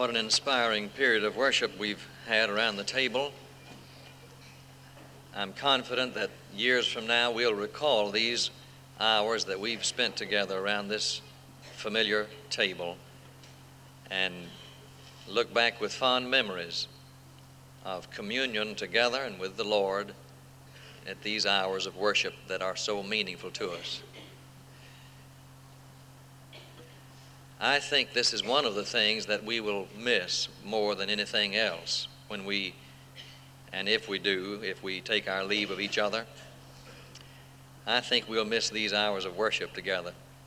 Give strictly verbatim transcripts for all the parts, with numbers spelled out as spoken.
What an inspiring period of worship we've had around the table. I'm confident that years from now we'll recall these hours that we've spent together around this familiar table and look back with fond memories of communion together and with the Lord at these hours of worship that are so meaningful to us. I think this is one of the things that we will miss more than anything else when we, and if we do, if we take our leave of each other. I think we'll miss these hours of worship together.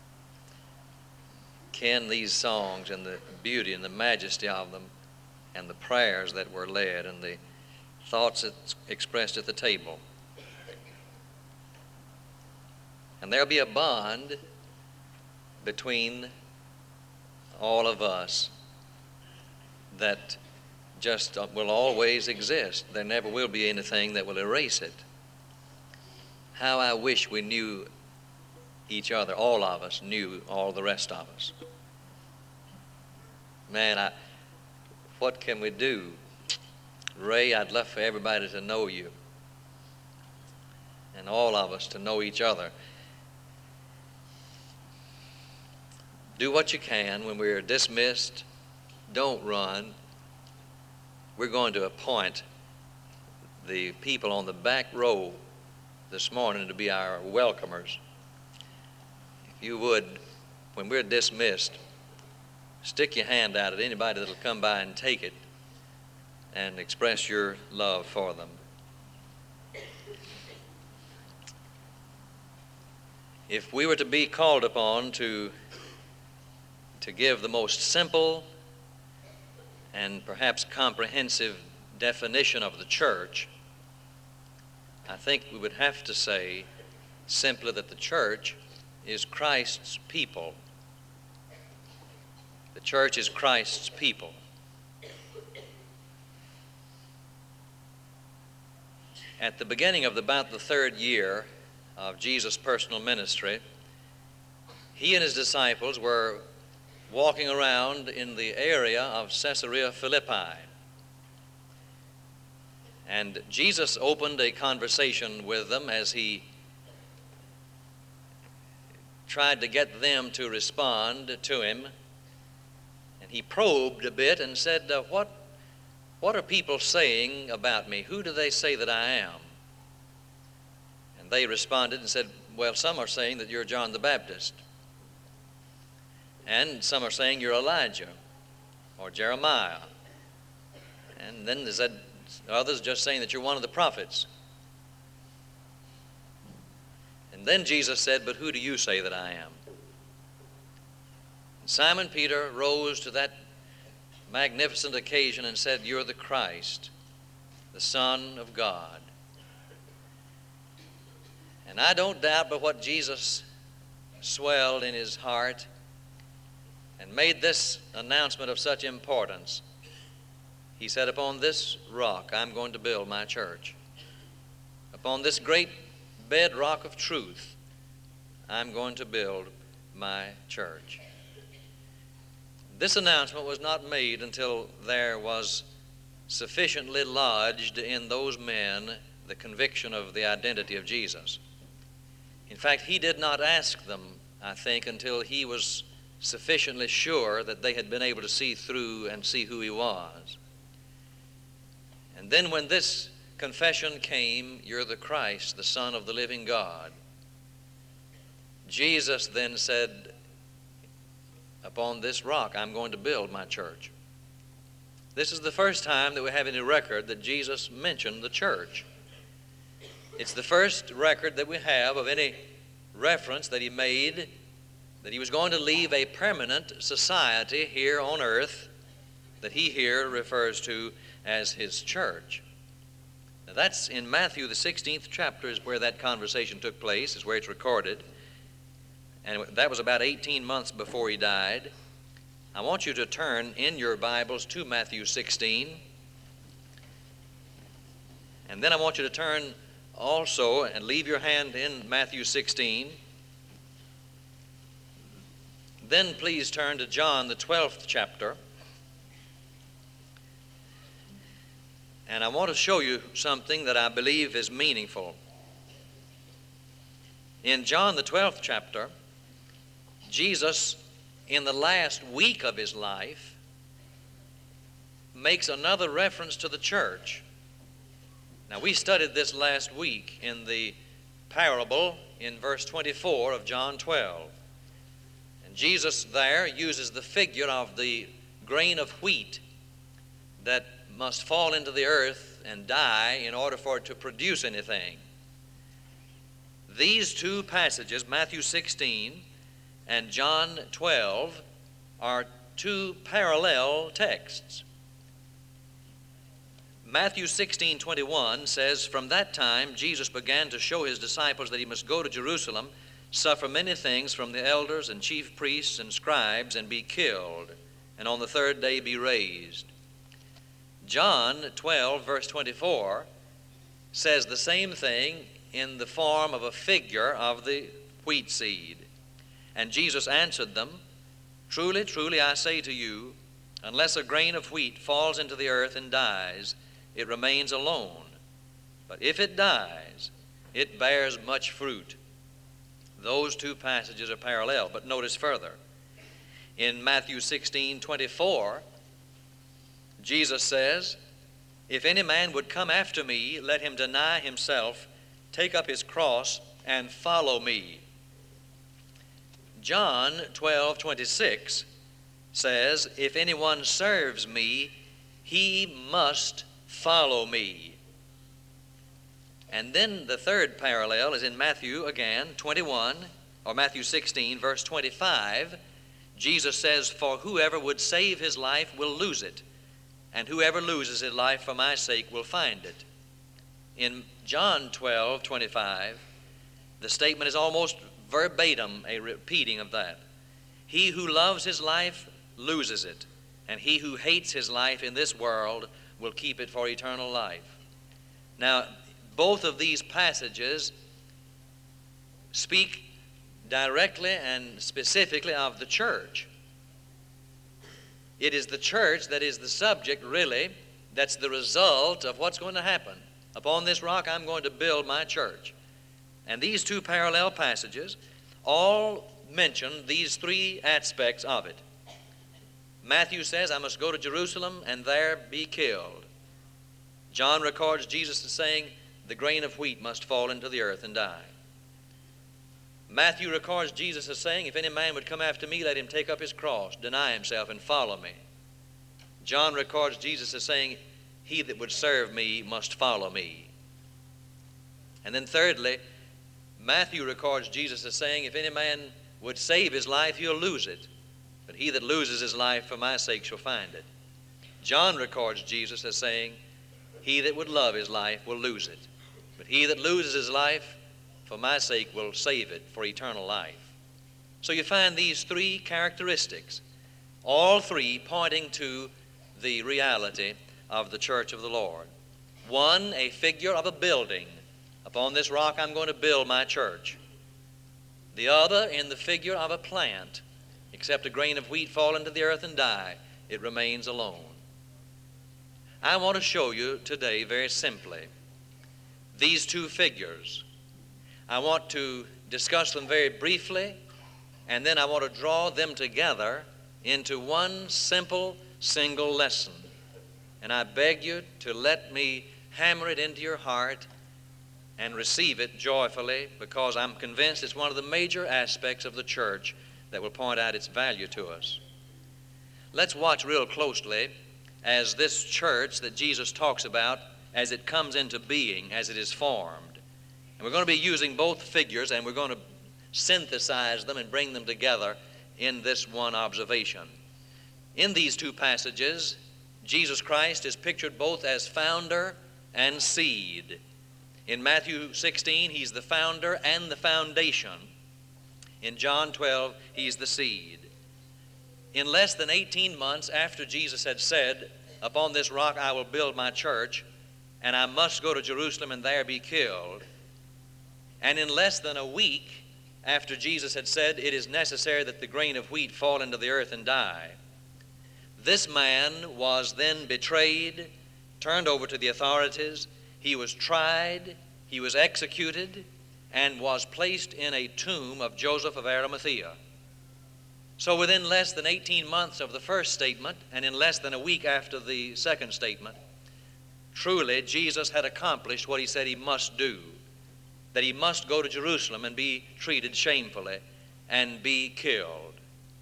Can these songs and the beauty and the majesty of them and the prayers that were led and the thoughts that's expressed at the table. And there'll be a bond between all of us that just will always exist. There never will be anything that will erase it. How I wish we knew each other, all of us knew all the rest of us. Man, I, what can we do? Ray, I'd love for everybody to know you and all of us to know each other. Do what you can when we're dismissed. Don't run. We're going to appoint the people on the back row this morning to be our welcomers. If you would, when we're dismissed, stick your hand out at anybody that'll come by and take it and express your love for them. If we were to be called upon to to give the most simple and perhaps comprehensive definition of the church, I think we would have to say simply that the church is Christ's people. The church is Christ's people. At the beginning of about the third year of Jesus' personal ministry, he and his disciples were walking around in the area of Caesarea Philippi. And Jesus opened a conversation with them as he tried to get them to respond to him. And he probed a bit and said, uh, what, what are people saying about me? Who do they say that I am? And they responded and said, well, some are saying that you're John the Baptist. And some are saying you're Elijah or Jeremiah. And then there's others just saying that you're one of the prophets. And then Jesus said, but who do you say that I am? And Simon Peter rose to that magnificent occasion and said, you're the Christ, the Son of God. And I don't doubt but what Jesus swelled in his heart and made this announcement of such importance. He said, upon this rock I'm going to build my church. Upon this great bedrock of truth I'm going to build my church. This announcement was not made until there was sufficiently lodged in those men the conviction of the identity of Jesus. In fact, he did not ask them, I think, until he was sufficiently sure that they had been able to see through and see who he was. And then when this confession came, you're the Christ, the Son of the living God, Jesus then said, upon this rock I'm going to build my church. This is the first time that we have any record that Jesus mentioned the church. It's the first record that we have of any reference that he made that he was going to leave a permanent society here on earth that he here refers to as his church. Now that's in Matthew, the sixteenth chapter is where that conversation took place, is where it's recorded. And that was about eighteen months before he died. I want you to turn in your Bibles to Matthew sixteen. And then I want you to turn also and leave your hand in Matthew sixteen. Then please turn to John, the twelfth chapter. And I want to show you something that I believe is meaningful. In John the twelfth chapter, Jesus, in the last week of his life, makes another reference to the church. Now, we studied this last week in the parable in verse twenty-four of John twelve. And Jesus there uses the figure of the grain of wheat that must fall into the earth and die in order for it to produce anything. These two passages, Matthew sixteen and John twelve, are two parallel texts. Matthew sixteen twenty-one says, "From that time Jesus began to show his disciples that he must go to Jerusalem, suffer many things from the elders and chief priests and scribes, and be killed, and on the third day be raised." John twelve, verse twenty-four, says the same thing in the form of a figure of the wheat seed. And Jesus answered them, "Truly, truly, I say to you, unless a grain of wheat falls into the earth and dies, it remains alone. But if it dies, it bears much fruit." Those two passages are parallel, but notice further. In Matthew sixteen twenty-four, Jesus says, "If any man would come after me, let him deny himself, take up his cross, and follow me." John twelve twenty-six says, "If anyone serves me, he must follow me." And then the third parallel is in Matthew again, twenty-one, or Matthew sixteen, verse twenty-five. Jesus says, "For whoever would save his life will lose it, and whoever loses his life for my sake will find it." In John twelve twenty-five, the statement is almost verbatim a repeating of that. "He who loves his life loses it, and he who hates his life in this world will keep it for eternal life." Now, both of these passages speak directly and specifically of the church. It is the church that is the subject, really. That's the result of what's going to happen. Upon this rock I'm going to build my church. And these two parallel passages all mention these three aspects of it. Matthew says, "I must go to Jerusalem and there be killed." John records Jesus as saying, "The grain of wheat must fall into the earth and die." Matthew records Jesus as saying, "If any man would come after me, let him take up his cross, deny himself, and follow me." John records Jesus as saying, "He that would serve me must follow me." And then thirdly, Matthew records Jesus as saying, "If any man would save his life, he'll lose it. But he that loses his life for my sake shall find it." John records Jesus as saying, "He that would love his life will lose it. But he that loses his life for my sake will save it for eternal life." So you find these three characteristics, all three pointing to the reality of the church of the Lord. One, a figure of a building. Upon this rock I'm going to build my church. The other, in the figure of a plant. Except a grain of wheat fall into the earth and die, it remains alone. I want to show you today very simply these two figures. I want to discuss them very briefly, and then I want to draw them together into one simple, single lesson. And I beg you to let me hammer it into your heart and receive it joyfully, because I'm convinced it's one of the major aspects of the church that will point out its value to us. Let's watch real closely as this church that Jesus talks about, as it comes into being, as it is formed. And we're going to be using both figures, and we're going to synthesize them and bring them together in this one observation. In these two passages, Jesus Christ is pictured both as founder and seed. In Matthew sixteen, he's the founder and the foundation. In John twelve, he's the seed. In less than eighteen months after Jesus had said, "Upon this rock I will build my church, and I must go to Jerusalem and there be killed," and in less than a week after Jesus had said, "It is necessary that the grain of wheat fall into the earth and die," this man was then betrayed, turned over to the authorities. He was tried, he was executed, and was placed in a tomb of Joseph of Arimathea. So within less than eighteen months of the first statement, and in less than a week after the second statement, truly Jesus had accomplished what he said he must do, that he must go to Jerusalem and be treated shamefully and be killed.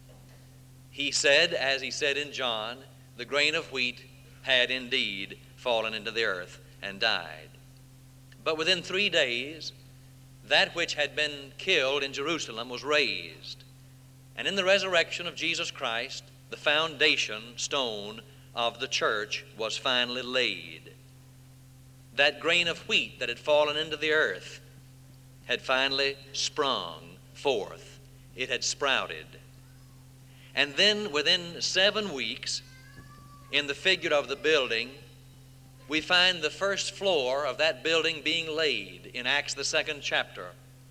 He said, as he said in John, the grain of wheat had indeed fallen into the earth and died. But within three days, that which had been killed in Jerusalem was raised. And in the resurrection of Jesus Christ, the foundation stone of the church was finally laid. That grain of wheat that had fallen into the earth had finally sprung forth. It had sprouted. And then within seven weeks, in the figure of the building, we find the first floor of that building being laid in Acts, the second chapter.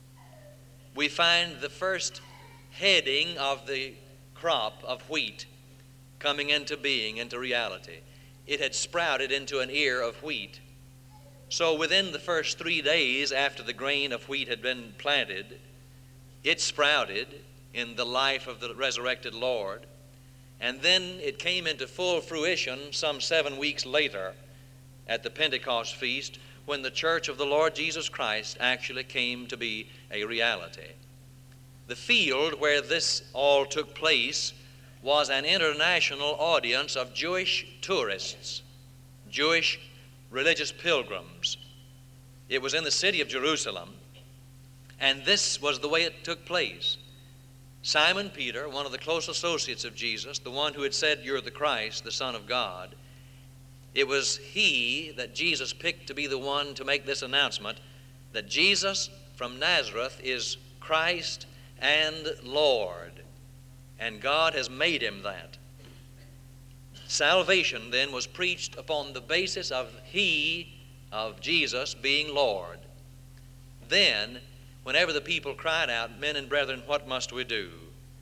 We find the first heading of the crop of wheat coming into being, into reality. It had sprouted into an ear of wheat. So within the first three days after the grain of wheat had been planted, it sprouted in the life of the resurrected Lord. And then it came into full fruition some seven weeks later at the Pentecost feast, when the church of the Lord Jesus Christ actually came to be a reality. The field where this all took place was an international audience of Jewish tourists, Jewish religious pilgrims. It was in the city of Jerusalem, and this was the way it took place. Simon Peter, one of the close associates of Jesus, the one who had said, "You're the Christ, the Son of God," it was he that Jesus picked to be the one to make this announcement, that Jesus from Nazareth is Christ and Lord, and God has made him that. Salvation then was preached upon the basis of he, of Jesus, being Lord. Then, whenever the people cried out, "Men and brethren, what must we do?"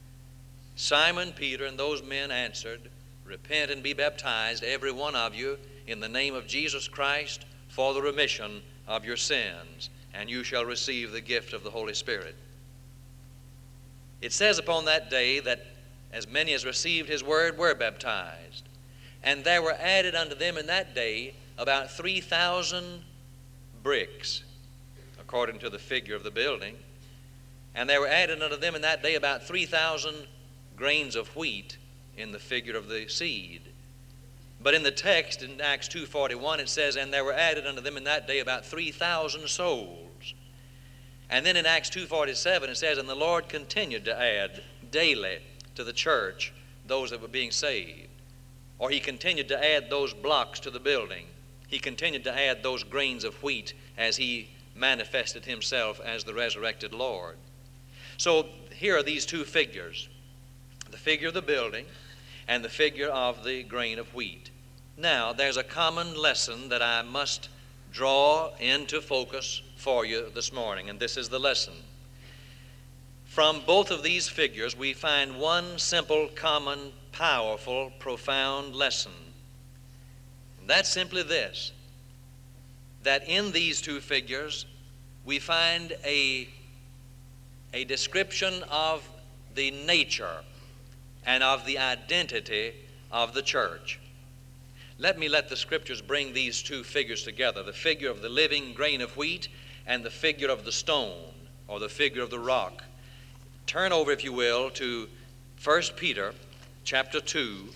Simon Peter and those men answered, "Repent and be baptized, every one of you, in the name of Jesus Christ, for the remission of your sins, and you shall receive the gift of the Holy Spirit." It says upon that day that as many as received his word were baptized. And there were added unto them in that day about three thousand bricks, according to the figure of the building. And there were added unto them in that day about three thousand grains of wheat in the figure of the seed. But in the text in Acts two forty-one it says, "And there were added unto them in that day about three thousand souls." And then in Acts two forty-seven it says, "And the Lord continued to add daily to the church those that were being saved." Or he continued to add those blocks to the building. He continued to add those grains of wheat as he manifested himself as the resurrected Lord. So here are these two figures, the figure of the building and the figure of the grain of wheat. Now, there's a common lesson that I must draw into focus for you this morning, and this is the lesson. From both of these figures, we find one simple, common, powerful, profound lesson. And that's simply this, that in these two figures, we find a, a description of the nature and of the identity of the church. Let me let the scriptures bring these two figures together, the figure of the living grain of wheat and the figure of the stone, or the figure of the rock. Turn over, if you will, to First Peter chapter two.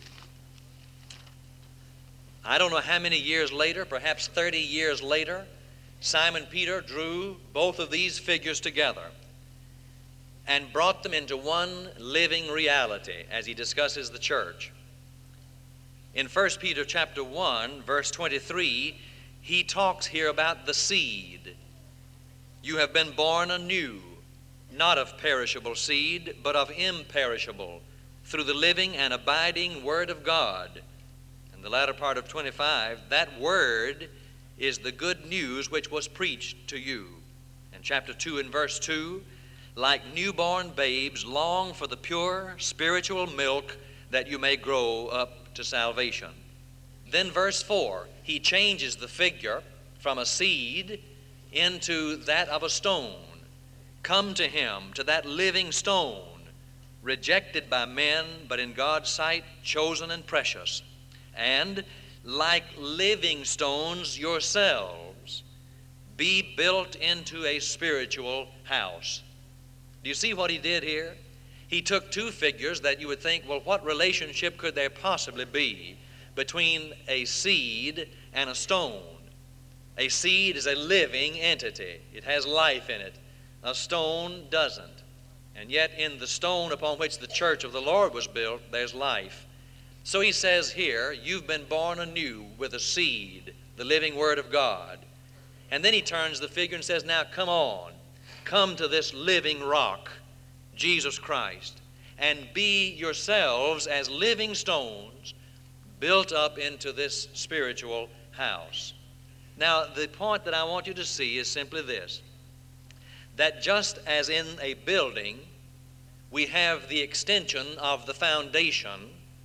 I don't know how many years later, perhaps thirty years later, Simon Peter drew both of these figures together and brought them into one living reality as he discusses the church. In First Peter chapter one, verse twenty-three, he talks here about the seed. "You have been born anew, not of perishable seed, but of imperishable, through the living and abiding Word of God." And the latter part of twenty-five, that Word is the good news which was preached to you. And chapter two and verse two, "Like newborn babes, long for the pure spiritual milk, that you may grow up to salvation." Then verse four, he changes the figure from a seed into that of a stone. Come to him, to that living stone, rejected by men, but in God's sight chosen and precious. And like living stones yourselves, be built into a spiritual house. Do you see what he did here? He took two figures that you would think, well, what relationship could there possibly be between a seed and a stone? A seed is a living entity. It has life in it. A stone doesn't. And yet in the stone upon which the church of the Lord was built, there's life. So he says here, you've been born anew with a seed, the living Word of God. And then he turns the figure and says, now come on, come to this living rock, Jesus Christ, and be yourselves as living stones built up into this spiritual house. Now, the point that I want you to see is simply this, that just as in a building we have the extension of the foundation,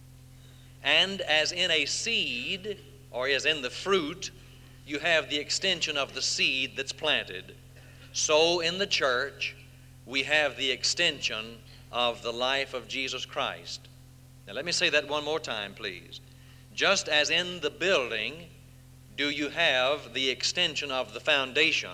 and as in a seed, or as in the fruit, you have the extension of the seed that's planted, so in the church we have the extension of the life of Jesus Christ. Now let me say that one more time, please. Just as in the building do you have the extension of the foundation,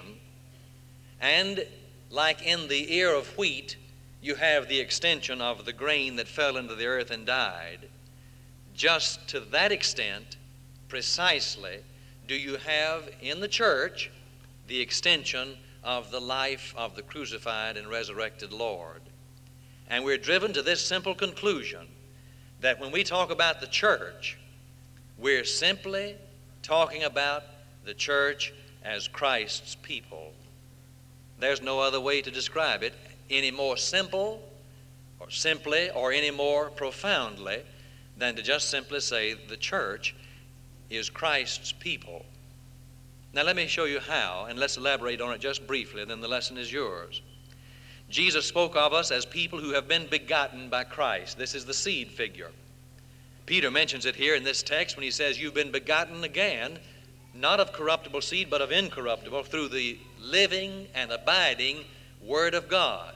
and like in the ear of wheat, you have the extension of the grain that fell into the earth and died. Just to that extent, precisely, do you have in the church the extension of the life of the crucified and resurrected Lord. And we're driven to this simple conclusion, that when we talk about the church, we're simply talking about the church as Christ's people. There's no other way to describe it any more simple or simply or any more profoundly than to just simply say the church is Christ's people. Now let me show you how, and let's elaborate on it just briefly, then the lesson is yours. Jesus spoke of us as people who have been begotten by Christ. This is the seed figure. Peter mentions it here in this text when he says, you've been begotten again, not of corruptible seed, but of incorruptible, through the living and abiding Word of God.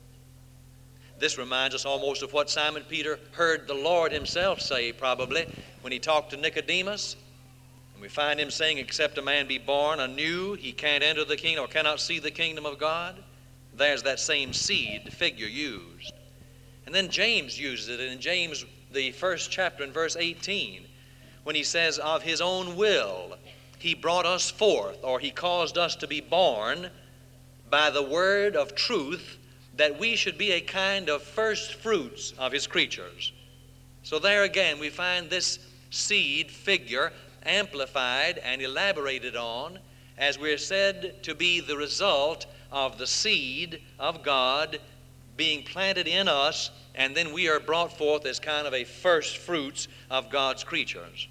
This reminds us almost of what Simon Peter heard the Lord himself say, probably, when he talked to Nicodemus. And we find him saying, except a man be born anew, he can't enter the kingdom or cannot see the kingdom of God. There's that same seed figure used. And then James uses it in James, the first chapter in verse eighteen, when he says, of his own will he brought us forth, or he caused us to be born by the word of truth, that we should be a kind of first fruits of his creatures. So there again we find this seed figure amplified and elaborated on, as we're said to be the result of the seed of God being planted in us, and then we are brought forth as kind of a first fruits of God's creatures.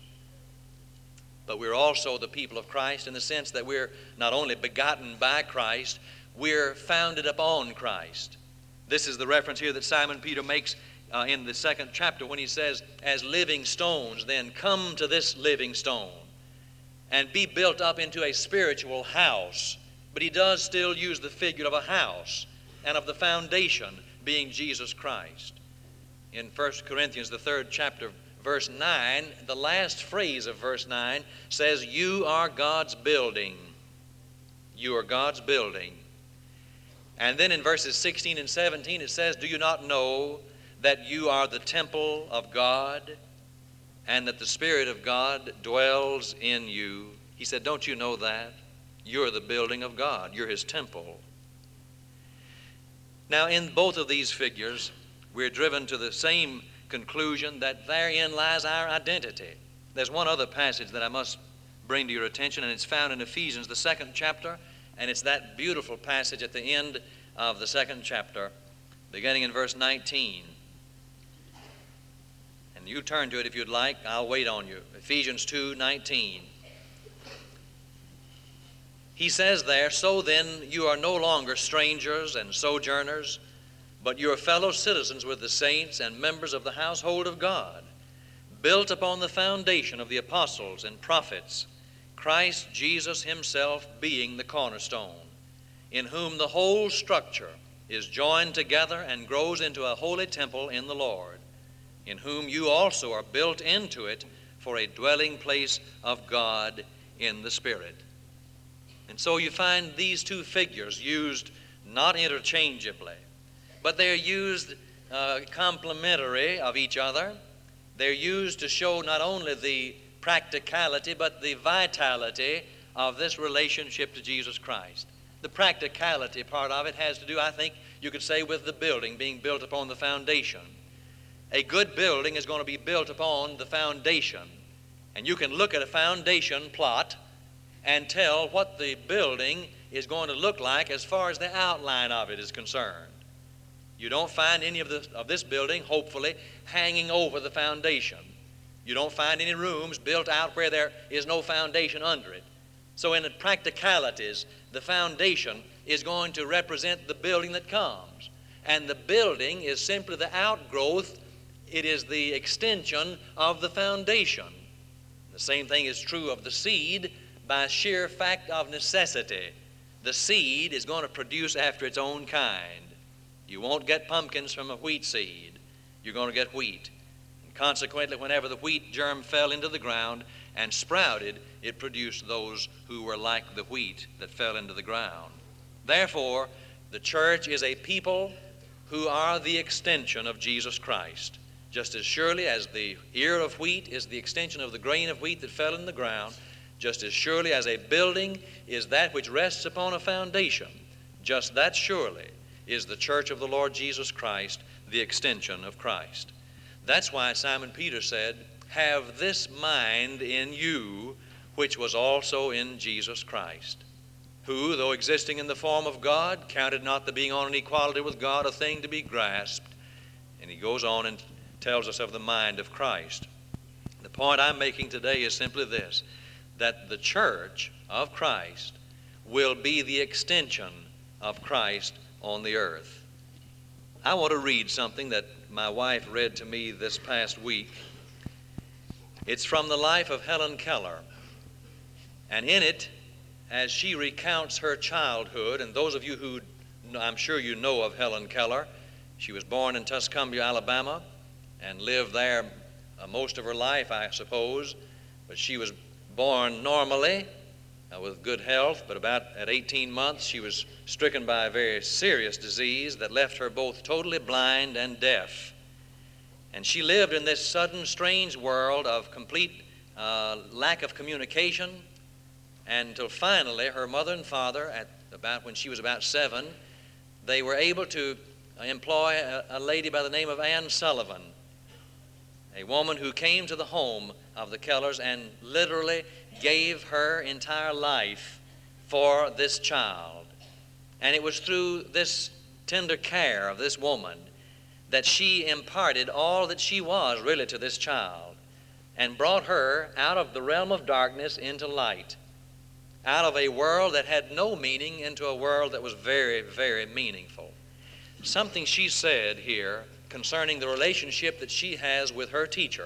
But we're also the people of Christ in the sense that we're not only begotten by Christ, we're founded upon Christ. This is the reference here that Simon Peter makes uh, in the second chapter when he says, as living stones, then come to this living stone and be built up into a spiritual house. But he does still use the figure of a house and of the foundation being Jesus Christ. In First Corinthians, the third chapter, verse nine, the last phrase of verse nine says, you are God's building. You are God's building. And then in verses sixteen and seventeen it says, do you not know that you are the temple of God and that the Spirit of God dwells in you? He said, don't you know that? You're the building of God. You're his temple. Now in both of these figures, we're driven to the same conclusion that therein lies our identity. There's one other passage that I must bring to your attention, and it's found in Ephesians, the second chapter, and it's that beautiful passage at the end of the second chapter, beginning in verse nineteen. And you turn to it if you'd like. I'll wait on you. Ephesians two nineteen. He says there, so then you are no longer strangers and sojourners, but you are fellow citizens with the saints and members of the household of God, built upon the foundation of the apostles and prophets, Christ Jesus himself being the cornerstone, in whom the whole structure is joined together and grows into a holy temple in the Lord, in whom you also are built into it for a dwelling place of God in the Spirit. And so you find these two figures used not interchangeably, but they're used uh, complementary of each other. They're used to show not only the practicality, but the vitality of this relationship to Jesus Christ. The practicality part of it has to do, I think, you could say, with the building being built upon the foundation. A good building is going to be built upon the foundation. And you can look at a foundation plot and tell what the building is going to look like as far as the outline of it is concerned. You don't find any of this, of this building, hopefully, hanging over the foundation. You don't find any rooms built out where there is no foundation under it. So in the practicalities, the foundation is going to represent the building that comes. And the building is simply the outgrowth. It is the extension of the foundation. The same thing is true of the seed by sheer fact of necessity. The seed is going to produce after its own kind. You won't get pumpkins from a wheat seed. You're going to get wheat. And consequently, whenever the wheat germ fell into the ground and sprouted, it produced those who were like the wheat that fell into the ground. Therefore, the church is a people who are the extension of Jesus Christ. Just as surely as the ear of wheat is the extension of the grain of wheat that fell in the ground, just as surely as a building is that which rests upon a foundation, just that surely is the church of the Lord Jesus Christ, the extension of Christ. That's why Simon Peter said, "Have this mind in you, which was also in Jesus Christ, who, though existing in the form of God, counted not the being on an equality with God a thing to be grasped." And he goes on and tells us of the mind of Christ. The point I'm making today is simply this, that the church of Christ will be the extension of Christ on the earth. I want to read something that my wife read to me this past week. It's from the life of Helen Keller. And in it, as she recounts her childhood, and those of you who, I'm sure you know of Helen Keller, she was born in Tuscumbia, Alabama, and lived there uh, most of her life, I suppose. But she was born normally uh, with good health, but about at eighteen months she was stricken by a very serious disease that left her both totally blind and deaf. And she lived in this sudden, strange world of complete uh, lack of communication, and until finally her mother and father, at about when she was about seven, they were able to employ a, a lady by the name of Anne Sullivan, a woman who came to the home of the Kellers and literally gave her entire life for this child. And it was through this tender care of this woman that she imparted all that she was really to this child and brought her out of the realm of darkness into light, out of a world that had no meaning into a world that was very, very meaningful. Something she said here concerning the relationship that she has with her teacher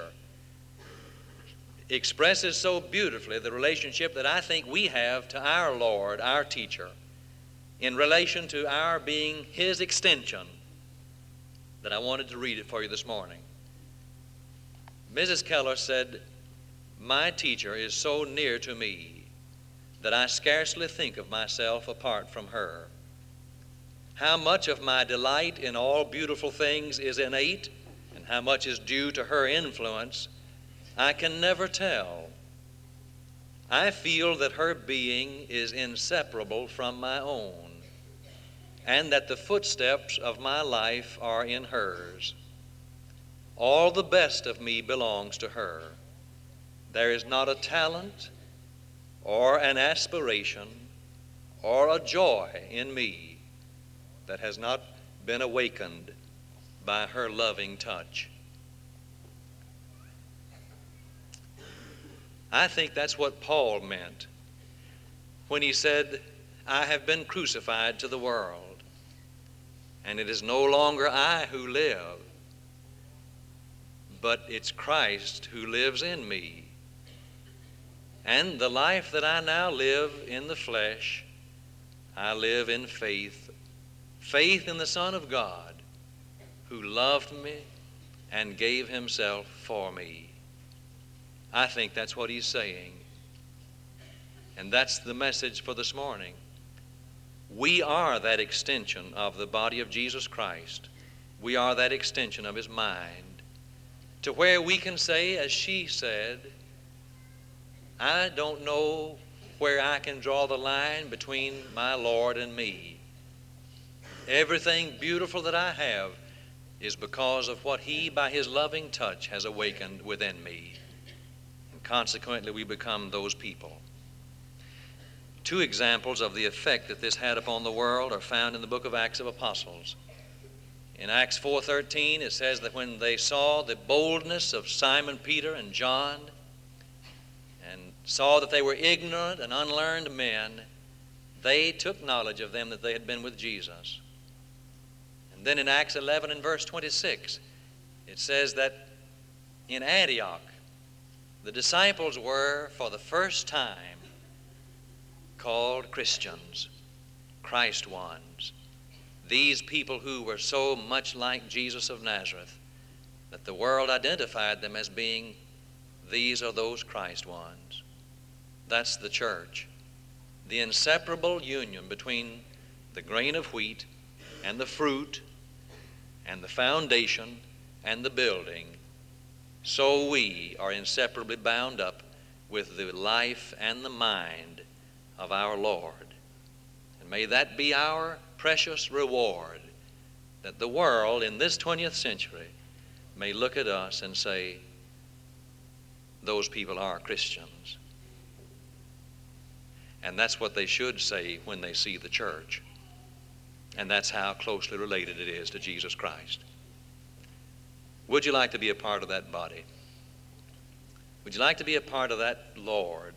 expresses so beautifully the relationship that I think we have to our Lord, our teacher, in relation to our being his extension, that I wanted to read it for you this morning. Missus Keller said, "My teacher is so near to me that I scarcely think of myself apart from her. How much of my delight in all beautiful things is innate, and how much is due to her influence, I can never tell. I feel that her being is inseparable from my own, and that the footsteps of my life are in hers. All the best of me belongs to her. There is not a talent or an aspiration or a joy in me that has not been awakened by her loving touch." I think that's what Paul meant when he said, "I have been crucified to the world, and it is no longer I who live, but it's Christ who lives in me. And the life that I now live in the flesh, I live in faith, faith in the Son of God, who loved me and gave himself for me. I think that's what he's saying. And that's the message for this morning. We are that extension of the body of Jesus Christ. We are that extension of his mind, to where we can say, as she said, I don't know where I can draw the line between my Lord and me. Everything beautiful that I have is because of what he, by his loving touch, has awakened within me. And consequently, we become those people. Two examples of the effect that this had upon the world are found in the book of Acts of Apostles. In Acts four thirteen, it says that when they saw the boldness of Simon Peter and John, and saw that they were ignorant and unlearned men, they took knowledge of them that they had been with Jesus. And then in Acts eleven and verse twenty-six, it says that in Antioch, the disciples were for the first time called Christians, Christ ones. These people who were so much like Jesus of Nazareth that the world identified them as being these are those Christ ones. That's the church. The inseparable union between the grain of wheat and the fruit and the foundation and the building. So we are inseparably bound up with the life and the mind of our Lord. And may that be our precious reward, that the world in this twentieth century may look at us and say, those people are Christians. And that's what they should say when they see the church. And that's how closely related it is to Jesus Christ. Would you like to be a part of that body? Would you like to be a part of that Lord?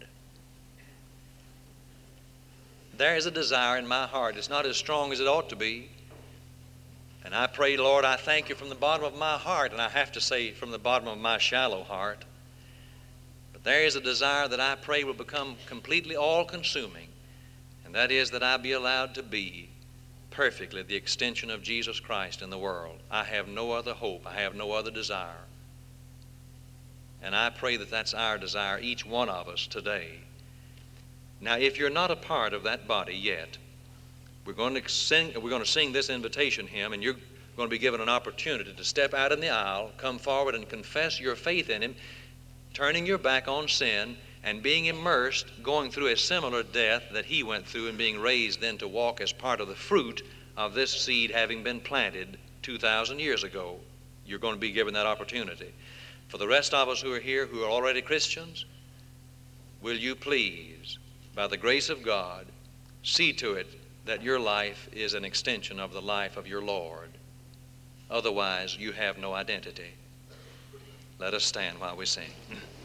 There is a desire in my heart. It's not as strong as it ought to be. And I pray, Lord, I thank you from the bottom of my heart, and I have to say from the bottom of my shallow heart. But there is a desire that I pray will become completely all-consuming, and that is that I be allowed to be perfectly the extension of Jesus Christ in the world. I have no other hope. I have no other desire. And I pray that that's our desire, each one of us today. Now, if you're not a part of that body yet, we're going to sing, we're going to sing this invitation hymn, and you're going to be given an opportunity to step out in the aisle, come forward and confess your faith in him, turning your back on sin and being immersed, going through a similar death that he went through, and being raised then to walk as part of the fruit of this seed having been planted two thousand years ago. You're going to be given that opportunity. For the rest of us who are here who are already Christians, will you please, by the grace of God, see to it that your life is an extension of the life of your Lord. Otherwise, you have no identity. Let us stand while we sing.